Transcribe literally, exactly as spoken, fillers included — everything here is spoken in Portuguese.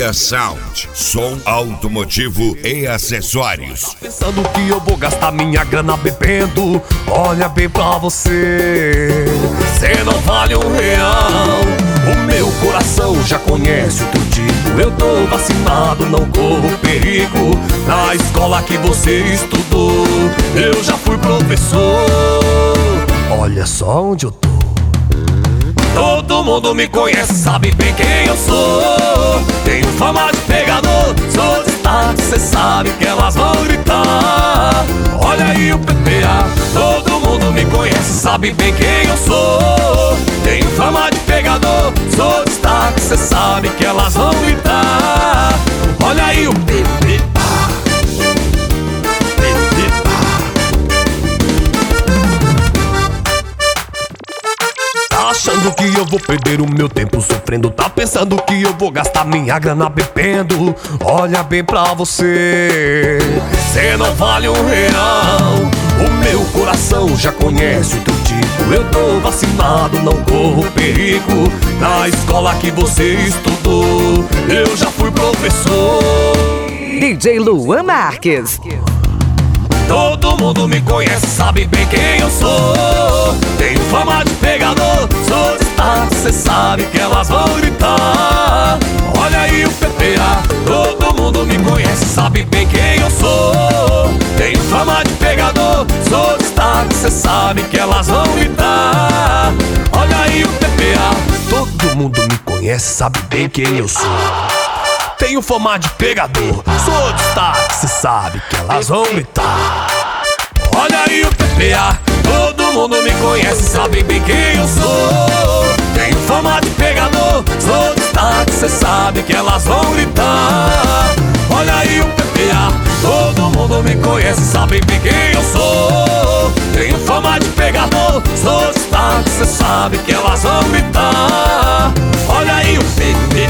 Dia Sound, som automotivo e acessórios. Pensando que eu vou gastar minha grana bebendo, olha bem pra você, cê não vale um real. O meu coração já conhece o teu tipo, eu tô vacinado, não corro perigo. Na escola que você estudou, eu já fui professor. Olha só onde eu tô. Todo mundo me conhece, sabe bem quem eu sou. Tenho fama de pegador, sou destaque, cê sabe que elas vão gritar. Olha aí o P P A, todo mundo me conhece, sabe bem quem eu sou. Tenho fama de pegador, sou destaque, cê sabe que elas vão gritar. Olha aí o P P A, P P A. Tá achando que eu vou perder o meu tempo sofrendo, tá pensando que eu vou gastar minha grana bebendo. Olha bem pra você, cê não vale um real. O meu coração já conhece o teu tipo, eu tô vacinado, não corro perigo. Na escola que você estudou, eu já fui professor. D J Luan Marques. Todo mundo me conhece, sabe bem quem eu sou. Tenho fama de pegador, sou destaque, cê sabe que elas vão gritar. Olha aí o P P A, todo mundo me conhece, sabe bem quem eu sou. Tenho fama de pegador, sou destaque, cê sabe que elas vão gritar. Olha aí o P P A, todo mundo me conhece, sabe bem quem eu sou. Tenho fama de pegador, sou destaque, cê sabe que elas vão gritar. Olha aí o P P A, todo mundo me conhece, sabe bem quem eu sou. Tenho fama de pegador, sou destaque, cê sabe que elas vão gritar. Olha aí o P P A, todo mundo me conhece, sabe bem quem eu sou. Tenho fama de pegador, sou destaque, cê sabe que elas vão gritar. Olha aí o P P A.